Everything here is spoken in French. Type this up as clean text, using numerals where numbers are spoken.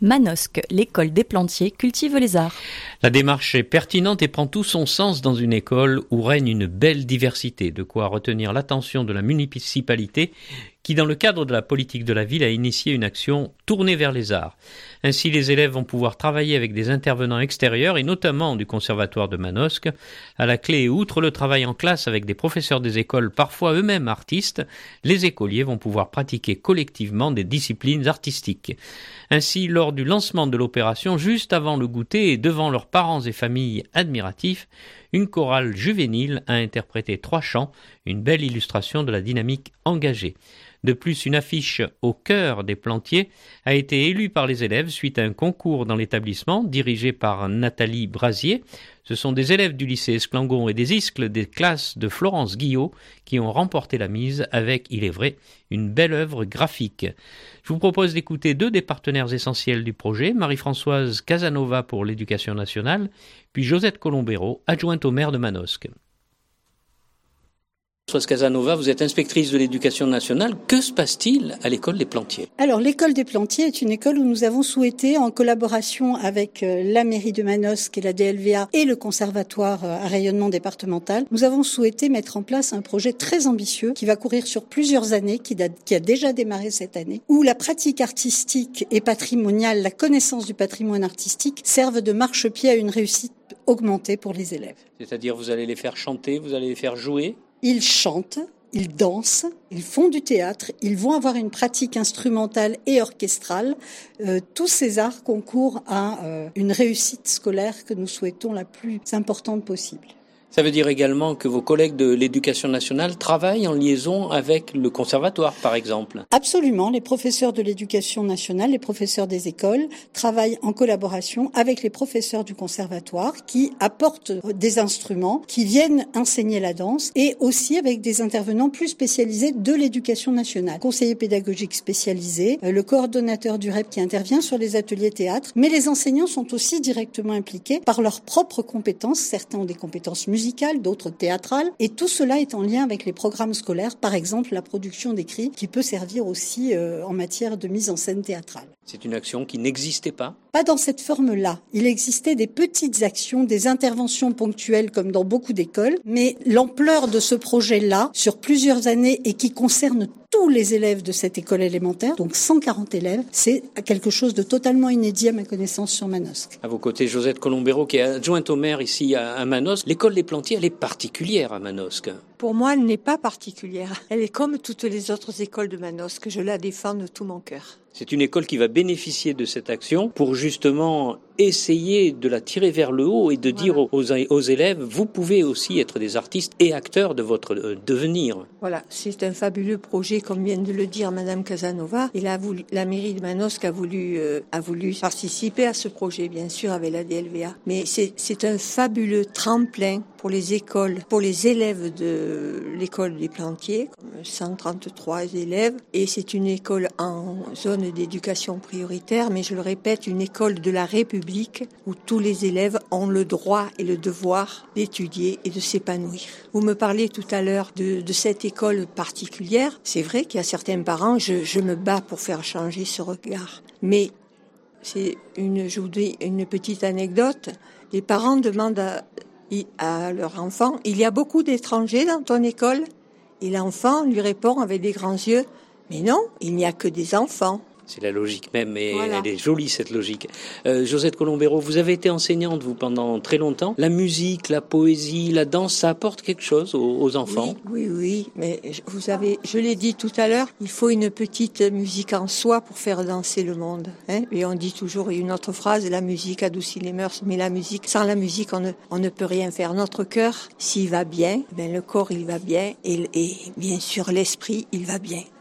Manosque, l'école des plantiers, cultive les arts. La démarche est pertinente et prend tout son sens dans une école où règne une belle diversité, de quoi retenir l'attention de la municipalité qui, dans le cadre de la politique de la ville, a initié une action tournée vers les arts. Ainsi, les élèves vont pouvoir travailler avec des intervenants extérieurs et notamment du conservatoire de Manosque. À la clé, outre le travail en classe avec des professeurs des écoles, parfois eux-mêmes artistes, les écoliers vont pouvoir pratiquer collectivement des disciplines artistiques. Ainsi, lors du lancement de l'opération, juste avant le goûter et devant leurs parents et familles admiratifs, une chorale juvénile a interprété 3 chants, une belle illustration de la dynamique engagée. De plus, une affiche au cœur des plantiers a été élue par les élèves suite à un concours dans l'établissement dirigé par Nathalie Brasier. Ce sont des élèves du lycée Esclangon et des Iscles des classes de Florence Guillot qui ont remporté la mise avec, il est vrai, une belle œuvre graphique. Je vous propose d'écouter 2 des partenaires essentiels du projet, Marie-Françoise Casanova pour l'éducation nationale, puis Josette Colombero, adjointe au maire de Manosque. Françoise Casanova, vous êtes inspectrice de l'éducation nationale. Que se passe-t-il à l'école des Plantiers ? Alors, l'école des Plantiers est une école où nous avons souhaité, en collaboration avec la mairie de Manosque et la DLVA et le conservatoire à rayonnement départemental, nous avons souhaité mettre en place un projet très ambitieux qui va courir sur plusieurs années, qui a déjà démarré cette année, où la pratique artistique et patrimoniale, la connaissance du patrimoine artistique servent de marchepied à une réussite augmentée pour les élèves. C'est-à-dire, vous allez les faire chanter, vous allez les faire jouer ? Ils chantent, ils dansent, ils font du théâtre, ils vont avoir une pratique instrumentale et orchestrale. Tous ces arts concourent à une réussite scolaire que nous souhaitons la plus importante possible. Ça veut dire également que vos collègues de l'éducation nationale travaillent en liaison avec le conservatoire, par exemple. Absolument. Les professeurs de l'éducation nationale, les professeurs des écoles travaillent en collaboration avec les professeurs du conservatoire qui apportent des instruments, qui viennent enseigner la danse et aussi avec des intervenants plus spécialisés de l'éducation nationale. Conseiller pédagogique spécialisé, le coordonnateur du REP qui intervient sur les ateliers théâtre, mais les enseignants sont aussi directement impliqués par leurs propres compétences. Certains ont des compétences musicales, d'autres théâtrales, et tout cela est en lien avec les programmes scolaires, par exemple la production d'écrits, qui peut servir aussi en matière de mise en scène théâtrale. C'est une action qui n'existait pas ? Pas dans cette forme-là. Il existait des petites actions, des interventions ponctuelles comme dans beaucoup d'écoles, mais l'ampleur de ce projet-là, sur plusieurs années et qui concerne tous les élèves de cette école élémentaire, donc 140 élèves, c'est quelque chose de totalement inédit à ma connaissance sur Manosque. À vos côtés, Josette Colombero, qui est adjointe au maire ici à Manosque. L'école des Plantiers, elle est particulière à Manosque. Pour moi, elle n'est pas particulière. Elle est comme toutes les autres écoles de Manosque. Je la défends de tout mon cœur. C'est une école qui va bénéficier de cette action pour justement essayer de la tirer vers le haut et de dire aux élèves, vous pouvez aussi être des artistes et acteurs de votre devenir. Voilà, c'est un fabuleux projet, comme vient de le dire Madame Casanova. Et la mairie de Manosque a voulu participer à ce projet, bien sûr, avec la DLVA. Mais c'est un fabuleux tremplin pour les écoles, pour les élèves de l'école des Plantiers, comme 133 élèves. Et c'est une école en zone d'éducation prioritaire, mais je le répète, une école de la République où tous les élèves ont le droit et le devoir d'étudier et de s'épanouir. Vous me parliez tout à l'heure de cette école particulière. C'est vrai qu'il y a certains parents, je me bats pour faire changer ce regard. Mais je vous dis une petite anecdote. Les parents demandent à leur enfant, il y a beaucoup d'étrangers dans ton école? Et l'enfant lui répond avec des grands yeux, mais non, il n'y a que des enfants. C'est la logique même, et voilà. Elle est jolie cette logique. Josette Colombero, vous avez été enseignante vous pendant très longtemps. La musique, la poésie, la danse, ça apporte quelque chose aux enfants? Oui, mais vous savez, je l'ai dit tout à l'heure, il faut une petite musique en soi pour faire danser le monde. Et on dit toujours une autre phrase, la musique adoucit les mœurs, mais sans la musique, on ne peut rien faire. Notre cœur, s'il va bien, le corps il va bien, et bien sûr l'esprit il va bien.